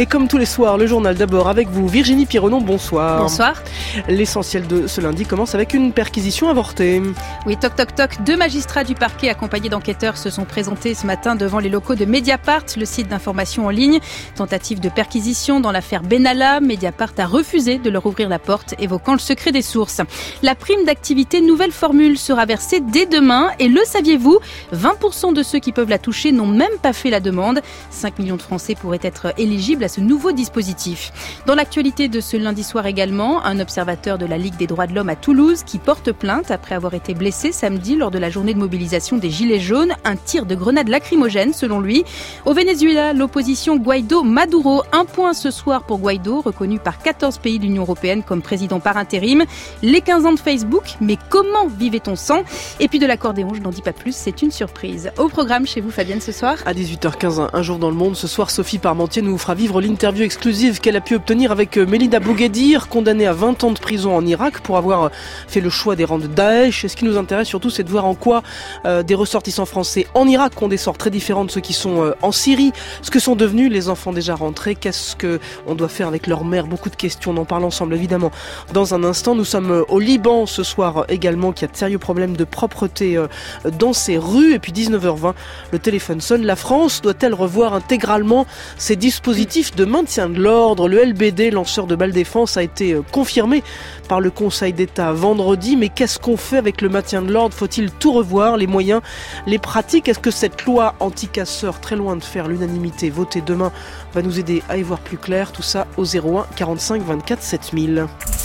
Et comme tous les soirs, le journal d'abord avec vous, Virginie Pironon, bonsoir. Bonsoir. L'essentiel de ce lundi commence avec une perquisition avortée. Oui, toc toc toc, 2 magistrats du parquet accompagnés d'enquêteurs se sont présentés ce matin devant les locaux de Mediapart, le site d'information en ligne. Tentative de perquisition dans l'affaire Benalla. Mediapart a refusé de leur ouvrir la porte, évoquant le secret des sources. La prime d'activité nouvelle formule sera versée dès demain et le saviez-vous, 20% de ceux qui peuvent la toucher n'ont même pas fait la demande. 5 millions de Français pourraient être éligibles à ce nouveau dispositif. Dans l'actualité de ce lundi soir également, un observateur de la Ligue des droits de l'homme à Toulouse qui porte plainte après avoir été blessé samedi lors de la journée de mobilisation des Gilets jaunes. Un tir de grenade lacrymogène selon lui. Au Venezuela, l'opposition Guaidó-Maduro. 1 point ce soir pour Guaidó, reconnu par 14 pays de l'Union européenne comme président par intérim. Les 15 ans de Facebook, mais comment vivait-on sans ? Et puis de l'accordéon, je n'en dis pas plus, c'est une surprise. Au programme chez vous Fabienne ce soir. À 18h15, un jour dans le monde. Ce soir, Sophie Parmentier nous fera vivre l'interview exclusive qu'elle a pu obtenir avec Mélida Bouguedir, condamnée à 20 ans de prison en Irak pour avoir fait le choix des rangs de Daesh. Et ce qui nous intéresse surtout, c'est de voir en quoi des ressortissants français en Irak ont des sorts très différents de ceux qui sont en Syrie. Ce que sont devenus les enfants déjà rentrés. Qu'est-ce qu'on doit faire avec leur mère ? Beaucoup de questions. On en parle ensemble évidemment dans un instant. Nous sommes au Liban ce soir également, qui a de sérieux problèmes de propreté dans ses rues. Et puis 19h20, le téléphone sonne. La France doit-elle revoir intégralement ses dispositifs de maintien de l'ordre ? Le LBD, lanceur de balles défense, a été confirmé par le Conseil d'État vendredi. Mais qu'est-ce qu'on fait avec le maintien de l'ordre ? Faut-il tout revoir ? Les moyens, les pratiques ? Est-ce que cette loi anti-casseurs, très loin de faire l'unanimité, votée demain, va nous aider à y voir plus clair ? Tout ça au 01 45 24 7000.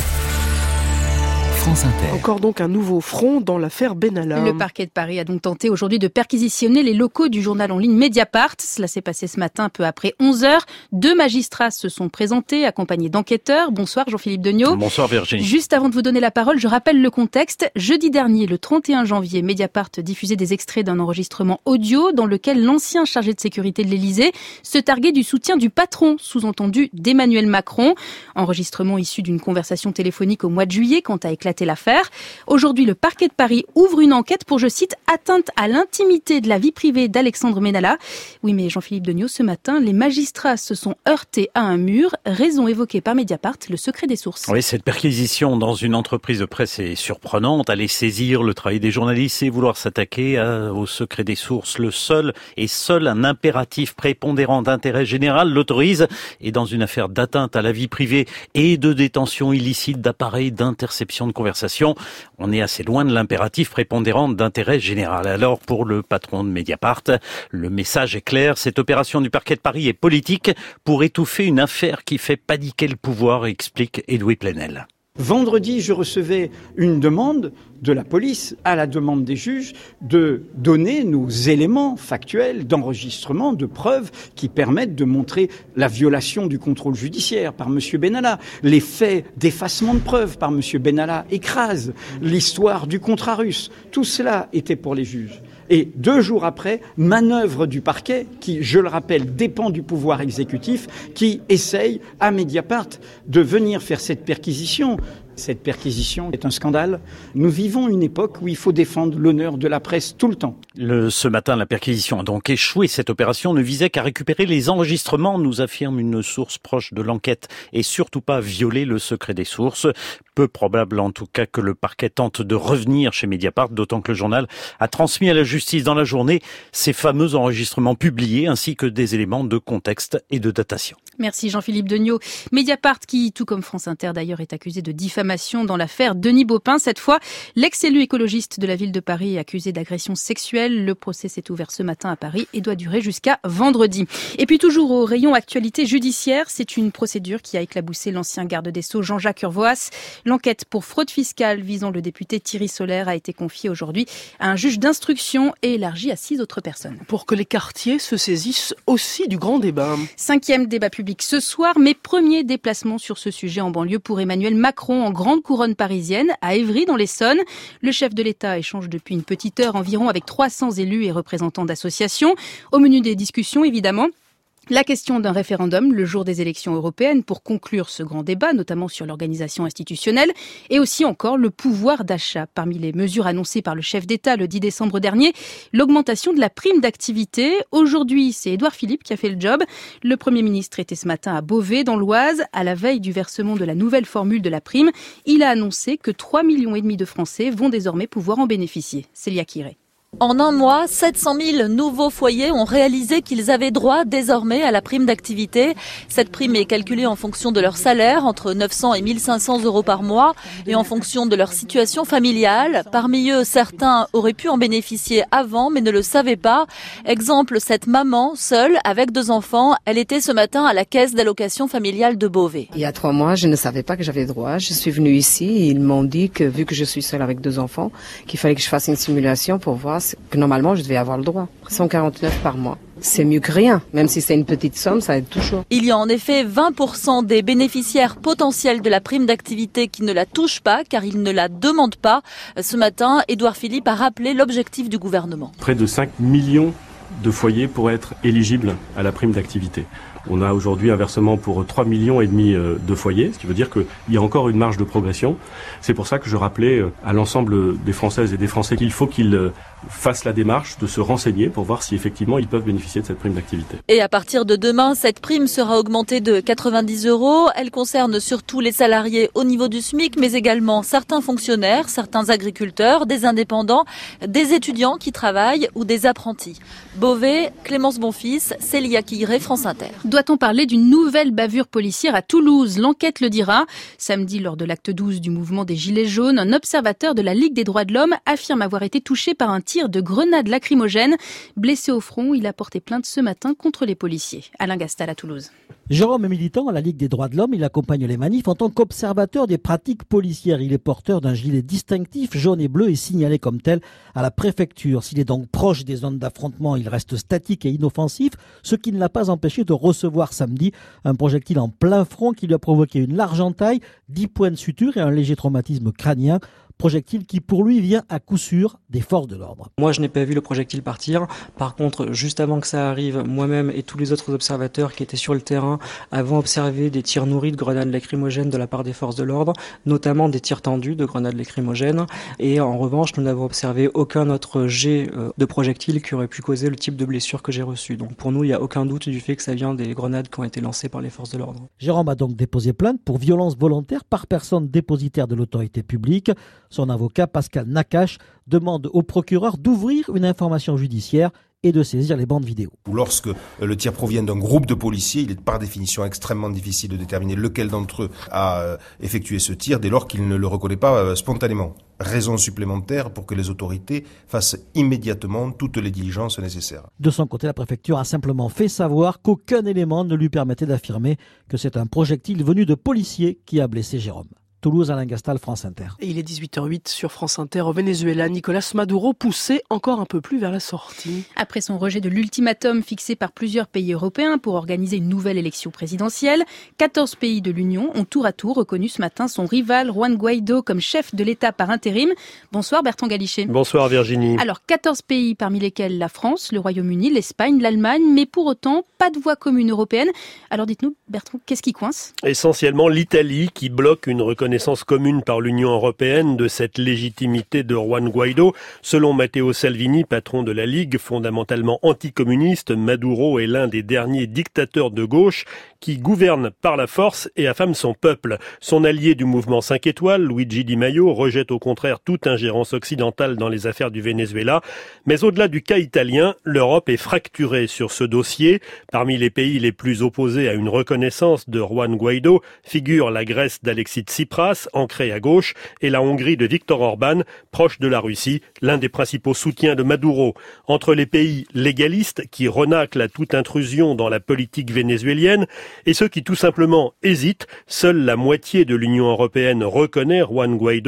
Encore donc un nouveau front dans l'affaire Benalla. Le parquet de Paris a donc tenté aujourd'hui de perquisitionner les locaux du journal en ligne Mediapart. Cela s'est passé ce matin peu après 11h. 2 magistrats se sont présentés accompagnés d'enquêteurs. Bonsoir Jean-Philippe Degnaud. Bonsoir Virginie. Juste avant de vous donner la parole, je rappelle le contexte. Jeudi dernier, le 31 janvier, Mediapart diffusait des extraits d'un enregistrement audio dans lequel l'ancien chargé de sécurité de l'Élysée se targuait du soutien du patron, sous-entendu d'Emmanuel Macron. Enregistrement issu d'une conversation téléphonique au mois de juillet quand a éclaté l'affaire. Aujourd'hui, le parquet de Paris ouvre une enquête pour, je cite, atteinte à l'intimité de la vie privée d'Alexandre Benalla. Oui, mais Jean-Philippe Degnaud, ce matin, les magistrats se sont heurtés à un mur, raison évoquée par Mediapart, le secret des sources. Oui, cette perquisition dans une entreprise de presse est surprenante. Aller saisir le travail des journalistes et vouloir s'attaquer au secret des sources, seul un impératif prépondérant d'intérêt général l'autorise. Et dans une affaire d'atteinte à la vie privée et de détention illicite d'appareils d'interception de conversation, on est assez loin de l'impératif prépondérant d'intérêt général. Alors, pour le patron de Mediapart, le message est clair. Cette opération du parquet de Paris est politique pour étouffer une affaire qui fait paniquer le pouvoir, explique Edoui Plenel. Vendredi, je recevais une demande de la police, à la demande des juges, de donner nos éléments factuels d'enregistrement, de preuves qui permettent de montrer la violation du contrôle judiciaire par M. Benalla. Les faits d'effacement de preuves par M. Benalla écrasent l'histoire du contrat russe. Tout cela était pour les juges. Et 2 jours après, manœuvre du parquet, qui, je le rappelle, dépend du pouvoir exécutif, qui essaye à Mediapart de venir faire cette perquisition. Cette perquisition est un scandale. Nous vivons une époque où il faut défendre l'honneur de la presse tout le temps. Ce matin, la perquisition a donc échoué. Cette opération ne visait qu'à récupérer les enregistrements, nous affirme une source proche de l'enquête, et surtout pas violer le secret des sources. Peu probable en tout cas que le parquet tente de revenir chez Mediapart, d'autant que le journal a transmis à la justice dans la journée ces fameux enregistrements publiés, ainsi que des éléments de contexte et de datation. Merci Jean-Philippe Degnaud. Mediapart qui, tout comme France Inter d'ailleurs, est accusé de diffamation dans l'affaire Denis Baupin. Cette fois, l'ex-élu écologiste de la ville de Paris est accusé d'agression sexuelle. Le procès s'est ouvert ce matin à Paris et doit durer jusqu'à vendredi. Et puis toujours au rayon actualité judiciaire, c'est une procédure qui a éclaboussé l'ancien garde des Sceaux Jean-Jacques Urvoas. L'enquête pour fraude fiscale visant le député Thierry Solaire a été confiée aujourd'hui à un juge d'instruction et élargie à 6 autres personnes. Pour que les quartiers se saisissent aussi du grand débat. 5e débat public ce soir, mais premier déplacement sur ce sujet en banlieue pour Emmanuel Macron en grande couronne parisienne, à Évry dans l'Essonne. Le chef de l'État échange depuis une petite heure environ avec 300 élus et représentants d'associations. Au menu des discussions, évidemment, La question d'un référendum le jour des élections européennes pour conclure ce grand débat, notamment sur l'organisation institutionnelle, et aussi encore le pouvoir d'achat. Parmi les mesures annoncées par le chef d'État le 10 décembre dernier, l'augmentation de la prime d'activité. Aujourd'hui, c'est Édouard Philippe qui a fait le job. Le Premier ministre était ce matin à Beauvais, dans l'Oise, à la veille du versement de la nouvelle formule de la prime. Il a annoncé que 3,5 millions de Français vont désormais pouvoir en bénéficier. Célia Kiré. En un mois, 700 000 nouveaux foyers ont réalisé qu'ils avaient droit désormais à la prime d'activité. Cette prime est calculée en fonction de leur salaire, entre 900 et 1 500 euros par mois, et en fonction de leur situation familiale. Parmi eux, certains auraient pu en bénéficier avant, mais ne le savaient pas. Exemple, cette maman, seule, avec 2 enfants, elle était ce matin à la caisse d'allocation familiale de Beauvais. Il y a 3 mois, je ne savais pas que j'avais droit. Je suis venue ici et ils m'ont dit que, vu que je suis seule avec 2 enfants, qu'il fallait que je fasse une simulation pour voir que normalement je devais avoir le droit. 149 par mois. C'est mieux que rien. Même si c'est une petite somme, ça aide toujours. Il y a en effet 20% des bénéficiaires potentiels de la prime d'activité qui ne la touchent pas car ils ne la demandent pas. Ce matin, Édouard Philippe a rappelé l'objectif du gouvernement. Près de 5 millions de foyers pourraient être éligibles à la prime d'activité. On a aujourd'hui un versement pour 3,5 millions de foyers, ce qui veut dire qu'il y a encore une marge de progression. C'est pour ça que je rappelais à l'ensemble des Françaises et des Français qu'il faut qu'ils fassent la démarche de se renseigner pour voir si effectivement ils peuvent bénéficier de cette prime d'activité. Et à partir de demain, cette prime sera augmentée de 90 €. Elle concerne surtout les salariés au niveau du SMIC, mais également certains fonctionnaires, certains agriculteurs, des indépendants, des étudiants qui travaillent ou des apprentis. Beauvais, Clémence Bonfils, Célia Kiré, France Inter. Doit-on parler d'une nouvelle bavure policière à Toulouse? L'enquête le dira. Samedi, lors de l'acte 12 du mouvement des Gilets jaunes, un observateur de la Ligue des droits de l'homme affirme avoir été touché par un tir de grenade lacrymogène. Blessé au front, il a porté plainte ce matin contre les policiers. Alain Gastal à Toulouse. Jérôme est militant à la Ligue des droits de l'homme. Il accompagne les manifs en tant qu'observateur des pratiques policières. Il est porteur d'un gilet distinctif jaune et bleu et signalé comme tel à la préfecture. S'il est donc proche des zones d'affrontement, il reste statique et inoffensif, ce qui ne l'a pas empêché de recevoir samedi un projectile en plein front qui lui a provoqué une large entaille, 10 points de suture et un léger traumatisme crânien. Projectile qui pour lui vient à coup sûr des forces de l'ordre. Moi je n'ai pas vu le projectile partir. Par contre, juste avant que ça arrive, moi-même et tous les autres observateurs qui étaient sur le terrain avons observé des tirs nourris de grenades lacrymogènes de la part des forces de l'ordre, notamment des tirs tendus de grenades lacrymogènes. Et en revanche, nous n'avons observé aucun autre jet de projectile qui aurait pu causer le type de blessure que j'ai reçu. Donc pour nous, il n'y a aucun doute du fait que ça vient des grenades qui ont été lancées par les forces de l'ordre. Jérôme a donc déposé plainte pour violence volontaire par personne dépositaire de l'autorité publique. Son avocat, Pascal Nakache, demande au procureur d'ouvrir une information judiciaire et de saisir les bandes vidéo. Lorsque le tir provient d'un groupe de policiers, il est par définition extrêmement difficile de déterminer lequel d'entre eux a effectué ce tir dès lors qu'il ne le reconnaît pas spontanément. Raison supplémentaire pour que les autorités fassent immédiatement toutes les diligences nécessaires. De son côté, la préfecture a simplement fait savoir qu'aucun élément ne lui permettait d'affirmer que c'est un projectile venu de policiers qui a blessé Jérôme. Toulouse, Alain Gastal, France Inter. Et il est 18h08 sur France Inter. Au Venezuela, Nicolás Maduro poussé encore un peu plus vers la sortie. Après son rejet de l'ultimatum fixé par plusieurs pays européens pour organiser une nouvelle élection présidentielle, 14 pays de l'Union ont tour à tour reconnu ce matin son rival Juan Guaidó comme chef de l'État par intérim. Bonsoir Bertrand Galichet. Bonsoir Virginie. Alors 14 pays parmi lesquels la France, le Royaume-Uni, l'Espagne, l'Allemagne, mais pour autant pas de voix commune européenne. Alors dites-nous Bertrand, qu'est-ce qui coince ? Essentiellement l'Italie qui bloque une reconnaissance commune par l'Union européenne de cette légitimité de Juan Guaidó. Selon Matteo Salvini, patron de la Ligue, fondamentalement anticommuniste, Maduro est l'un des derniers dictateurs de gauche qui gouverne par la force et affame son peuple. Son allié du mouvement 5 étoiles, Luigi Di Maio, rejette au contraire toute ingérence occidentale dans les affaires du Venezuela. Mais au-delà du cas italien, l'Europe est fracturée sur ce dossier. Parmi les pays les plus opposés à une reconnaissance de Juan Guaidó figurent la Grèce d'Alexis Tsipras, ancrée à gauche, et la Hongrie de Viktor Orban, proche de la Russie, l'un des principaux soutiens de Maduro. Entre les pays légalistes qui renâclent à toute intrusion dans la politique vénézuélienne et ceux qui tout simplement hésitent, seule la moitié de l'Union européenne reconnaît Juan Guaidó.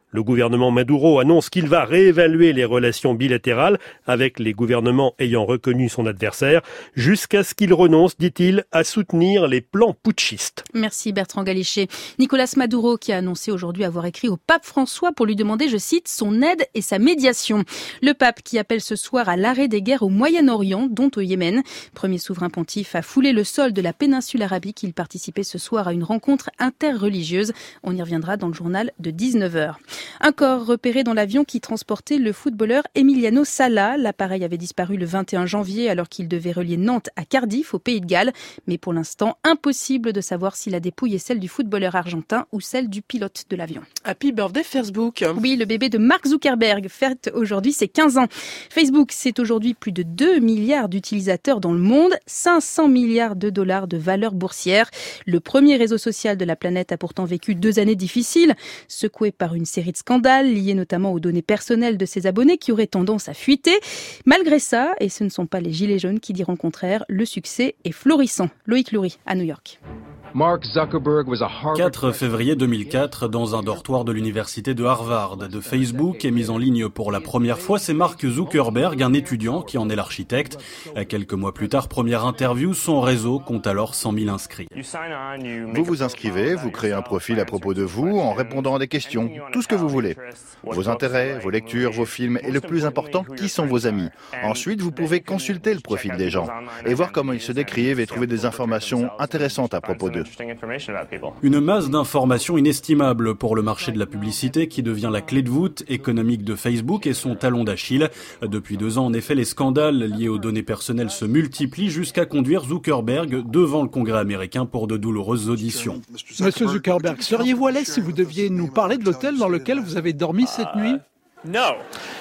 Le gouvernement Maduro annonce qu'il va réévaluer les relations bilatérales avec les gouvernements ayant reconnu son adversaire jusqu'à ce qu'il renonce, dit-il, à soutenir les plans putschistes. Merci Bertrand Galichet. Nicolas Maduro qui a annoncé aujourd'hui avoir écrit au pape François pour lui demander, je cite, son aide et sa médiation. Le pape qui appelle ce soir à l'arrêt des guerres au Moyen-Orient, dont au Yémen. Premier souverain pontife a foulé le sol de la péninsule arabique. Il participait ce soir à une rencontre interreligieuse. On y reviendra dans le journal de 19h. Un corps repéré dans l'avion qui transportait le footballeur Emiliano Sala. L'appareil avait disparu le 21 janvier alors qu'il devait relier Nantes à Cardiff, au Pays de Galles. Mais pour l'instant, impossible de savoir si la dépouille est celle du footballeur argentin ou celle du pilote de l'avion. Happy birthday Facebook. Oui, le bébé de Mark Zuckerberg fête aujourd'hui ses 15 ans. Facebook, c'est aujourd'hui plus de 2 milliards d'utilisateurs dans le monde, 500 milliards de dollars de valeur boursière. Le premier réseau social de la planète a pourtant vécu 2 années difficiles, secoué par une série de scandales liés notamment aux données personnelles de ses abonnés qui auraient tendance à fuiter. Malgré ça, et ce ne sont pas les gilets jaunes qui diront le contraire, le succès est florissant. Loïc Loury à New York. 4 février 2004, dans un dortoir de l'université de Harvard, de Facebook est mis en ligne pour la première fois. C'est Mark Zuckerberg, un étudiant qui en est l'architecte. Quelques mois plus tard, première interview, son réseau compte alors 100 000 inscrits. Vous vous inscrivez, vous créez un profil à propos de vous en répondant à des questions, tout ce que vous voulez. Vos intérêts, vos lectures, vos films et le plus important, qui sont vos amis. Ensuite, vous pouvez consulter le profil des gens et voir comment ils se décrivent et trouver des informations intéressantes à propos d'eux. Une masse d'informations inestimable pour le marché de la publicité qui devient la clé de voûte économique de Facebook et son talon d'Achille. Depuis 2 ans, en effet, les scandales liés aux données personnelles se multiplient jusqu'à conduire Zuckerberg devant le Congrès américain pour de douloureuses auditions. Monsieur Zuckerberg, seriez-vous à l'aise si vous deviez nous parler de l'hôtel dans lequel vous avez dormi cette nuit ? Non.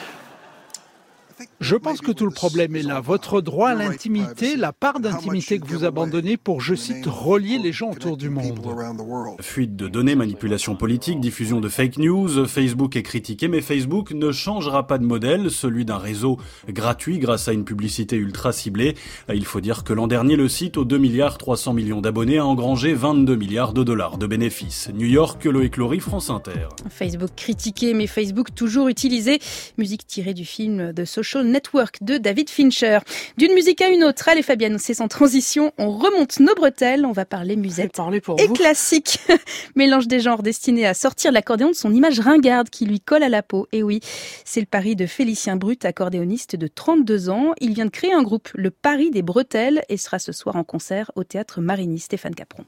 Je pense que tout le problème est là. Votre droit à l'intimité, la part d'intimité que vous abandonnez pour, je cite, relier les gens autour du monde. Fuite de données, manipulation politique, diffusion de fake news. Facebook est critiqué, mais Facebook ne changera pas de modèle, celui d'un réseau gratuit grâce à une publicité ultra ciblée. Il faut dire que l'an dernier, le site aux 2 milliards 300 millions d'abonnés a engrangé 22 milliards de dollars de bénéfices. New York, Loïc Loury, France Inter. Facebook critiqué, mais Facebook toujours utilisé. Musique tirée du film The Social Network de David Fincher. D'une musique à une autre, allez Fabienne, c'est sans transition, on remonte nos bretelles, on va parler musette et classique. Mélange des genres destiné à sortir l'accordéon de son image ringarde qui lui colle à la peau. Et oui, c'est le pari de Félicien Brut, accordéoniste de 32 ans. Il vient de créer un groupe, le Pari des Bretelles, et sera ce soir en concert au Théâtre Marigny. Stéphane Capron.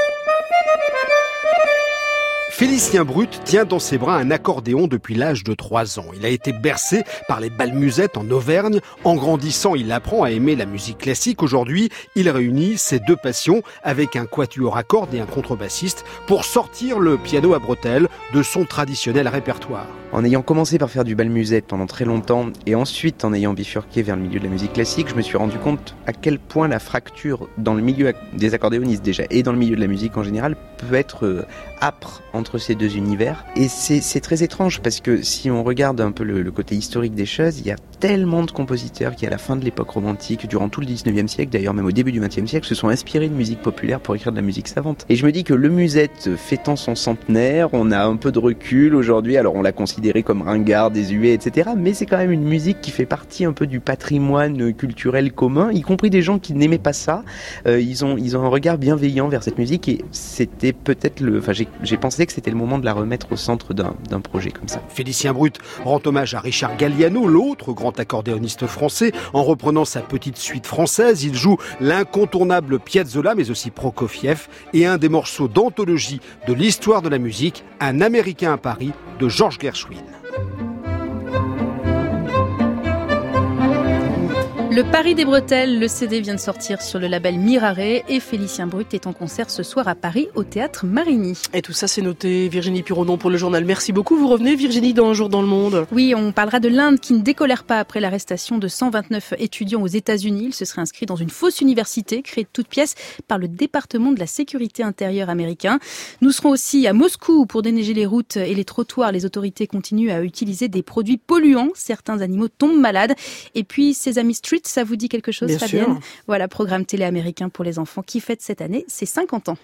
Félicien Brut tient dans ses bras un accordéon depuis l'âge de 3 ans. Il a été bercé par les bals musettes en Auvergne. En grandissant, il apprend à aimer la musique classique. Aujourd'hui, il réunit ses 2 passions avec un quatuor à cordes et un contrebassiste pour sortir le piano à bretelles de son traditionnel répertoire. En ayant commencé par faire du bal musette pendant très longtemps et ensuite en ayant bifurqué vers le milieu de la musique classique, je me suis rendu compte à quel point la fracture dans le milieu des accordéonistes déjà et dans le milieu de la musique en général peut être âpre entre ces 2 univers. Et c'est très étrange parce que si on regarde un peu le côté historique des choses, il y a tellement de compositeurs qui à la fin de l'époque romantique, durant tout le 19e siècle, d'ailleurs même au début du 20e siècle, se sont inspirés de musique populaire pour écrire de la musique savante. Et je me dis que le musette fêtant son centenaire, on a un peu de recul aujourd'hui, alors on l'a considéré comme ringard, désuet, etc. Mais c'est quand même une musique qui fait partie un peu du patrimoine culturel commun, y compris des gens qui n'aimaient pas ça. Ils ont un regard bienveillant vers cette musique et c'était peut-être j'ai pensé que c'était le moment de la remettre au centre d'un projet comme ça. Félicien Brut rend hommage à Richard Galliano, l'autre grand accordéoniste français. En reprenant sa petite suite française, il joue l'incontournable Piazzolla, mais aussi Prokofiev, et un des morceaux d'anthologie de l'histoire de la musique, Un Américain à Paris, de George Gershwin. Le Pari des Bretelles, le CD vient de sortir sur le label Mirare et Félicien Brut est en concert ce soir à Paris au Théâtre Marigny. Et tout ça c'est noté. Virginie Pirodon pour le journal. Merci beaucoup. Vous revenez Virginie dans Un jour dans le monde. Oui, on parlera de l'Inde qui ne décolère pas après l'arrestation de 129 étudiants aux États-Unis. Ils se seraient inscrits dans une fausse université créée de toutes pièces par le département de la sécurité intérieure américain. Nous serons aussi à Moscou pour déneiger les routes et les trottoirs. Les autorités continuent à utiliser des produits polluants. Certains animaux tombent malades. Et puis Sesame Street, ça vous dit quelque chose, Bien Fabienne ? sûr. Voilà, programme télé américain pour les enfants qui fête cette année ses 50 ans.